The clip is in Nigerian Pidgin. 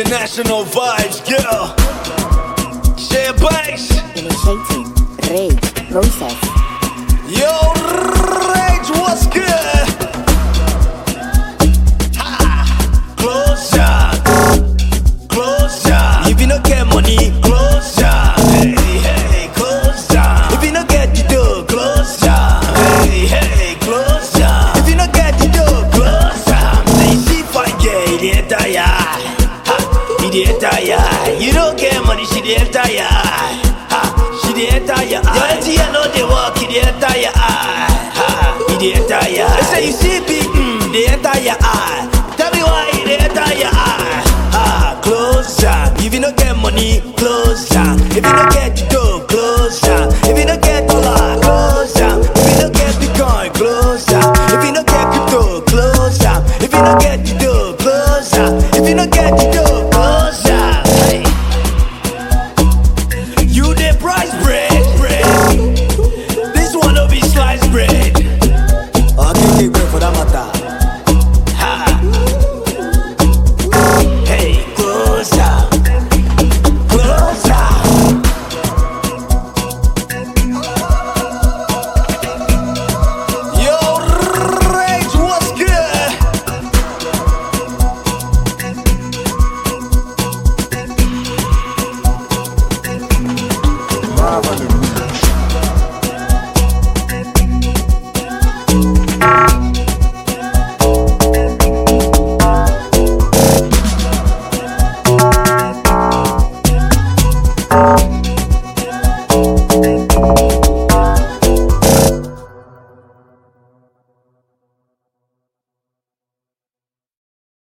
International vibes, girl. Share bikes. Initiating rage process. Yo, rage, what's good? Ha! Closer, closer. If you don't get money, closer. Hey, hey, closer. If you don't get the dough, closer. Hey, hey, closer. If you don't get the dough, closer. Say she fine, yeah, idiot, yeah. Idiot, yeah. You don't get money, she the entire. She the entire. Your auntie, I know they walk, the entire eye. The entire. They say you see big, the entire eye. Tell me why the entire eye. Closer. If you don't get money, closer. If you don't get